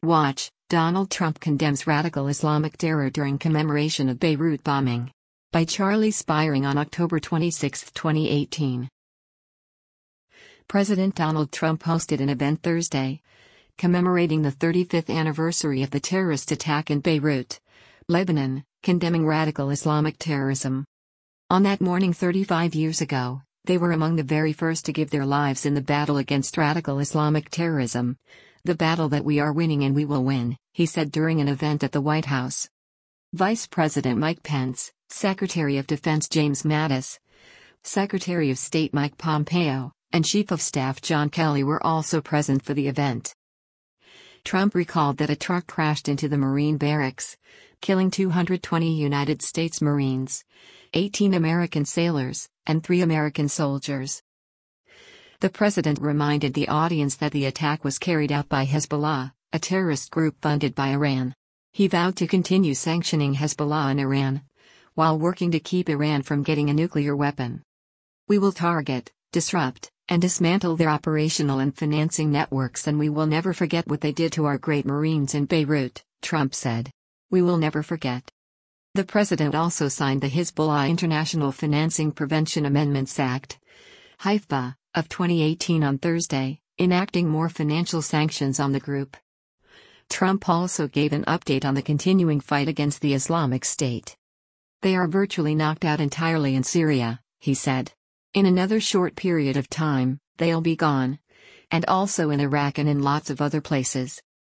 Watch, Donald Trump condemns radical Islamic terror during commemoration of Beirut bombing. By Charlie Spiring on October 26, 2018. President Donald Trump hosted an event Thursday, commemorating the 35th anniversary of the terrorist attack in Beirut, Lebanon, condemning radical Islamic terrorism. On that morning 35 years ago, they were among the very first to give their lives in the battle against radical Islamic terrorism. The battle that we are winning and we will win, he said during an event at the White House. Vice President Mike Pence, Secretary of Defense James Mattis, Secretary of State Mike Pompeo, and Chief of Staff John Kelly were also present for the event. Trump recalled that a truck crashed into the Marine barracks, killing 220 United States Marines, 18 American sailors, and 3 American soldiers. The president reminded the audience that the attack was carried out by Hezbollah, a terrorist group funded by Iran. He vowed to continue sanctioning Hezbollah and Iran, while working to keep Iran from getting a nuclear weapon. We will target, disrupt, and dismantle their operational and financing networks, and we will never forget what they did to our great Marines in Beirut, Trump said. We will never forget. The president also signed the Hezbollah International Financing Prevention Amendments Act, HIFPA, of 2018 on Thursday, enacting more financial sanctions on the group. Trump also gave an update on the continuing fight against the Islamic State. They are virtually knocked out entirely in Syria, he said. In another short period of time, they'll be gone. And also in Iraq and in lots of other places.